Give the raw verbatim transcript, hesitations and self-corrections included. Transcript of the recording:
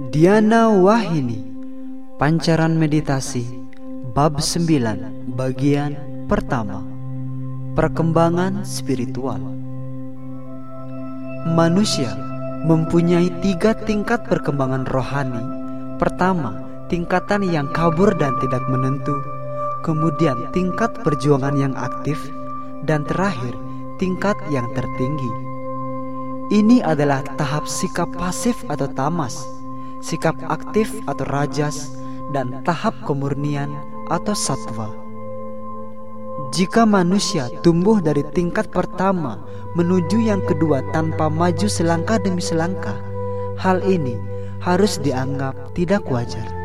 Dhyana Wahini, Pancaran Meditasi, Bab sembilan, Bagian pertama. Perkembangan Spiritual. Manusia mempunyai tiga tingkat perkembangan rohani. Pertama, tingkatan yang kabur dan tidak menentu. Kemudian tingkat perjuangan yang aktif. Dan terakhir, tingkat yang tertinggi. Ini adalah tahap sikap pasif atau tamas, sikap aktif atau rajas, dan tahap kemurnian atau sattva. Jika manusia tumbuh dari tingkat pertama menuju yang kedua tanpa maju selangkah demi selangkah, hal ini harus dianggap tidak wajar.